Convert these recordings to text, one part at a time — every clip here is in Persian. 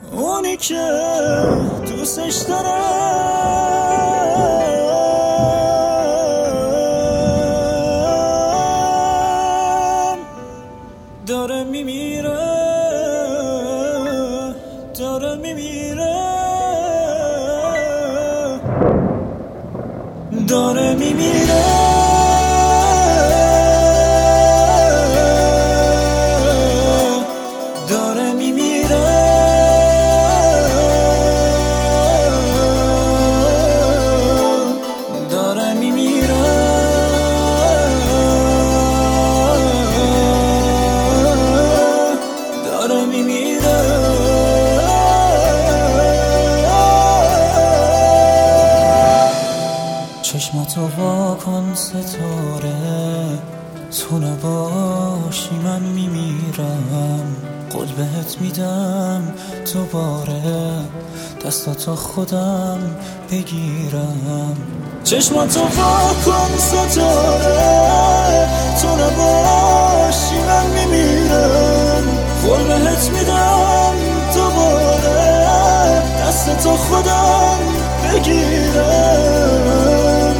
اونی که دوستش دارم داره میمیره، داره میمیره، داره میمیره، داره میمیره، داره میمیره، داره میمیره. چشماتو وا کن ستاره، تو نباشی من میمیرم. قول بهت میدم دوباره دستاتو خودم بگیرم. چشماتو وا کن ستاره، تو نباشی من میمیرم. قول بهت میدم دوباره دستاتو خودم بگیرم.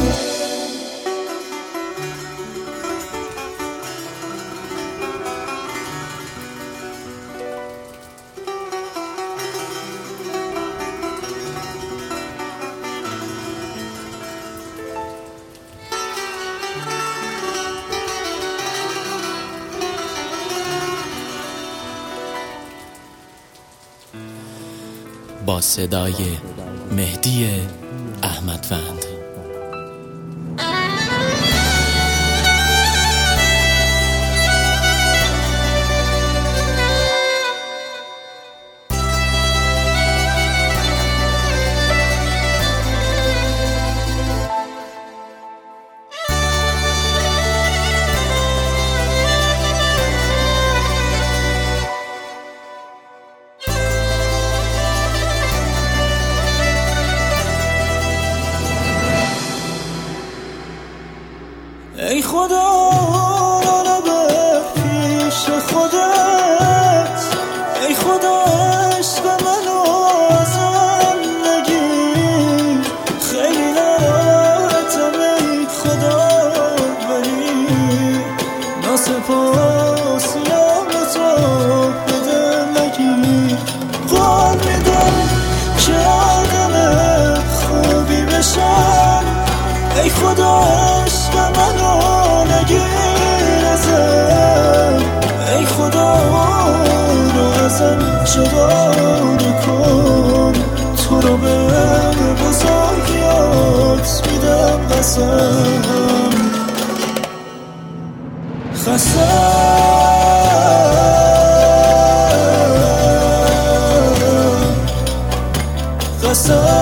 با صدای مهدی احمدوند. ای خدا منو به پیش خودت، ای خدا عشق منو ازم نگیر. خیلی ناراحتم ای خدا، ولی ناسپاسیم تو به دل نگیر. قول میدم که آدم خوبی بشم، ای خدا عشق منو نگیر ازم. ای خدا رو ازم جدا نکن، تو رو به بزرگیات میدم قسم. قسم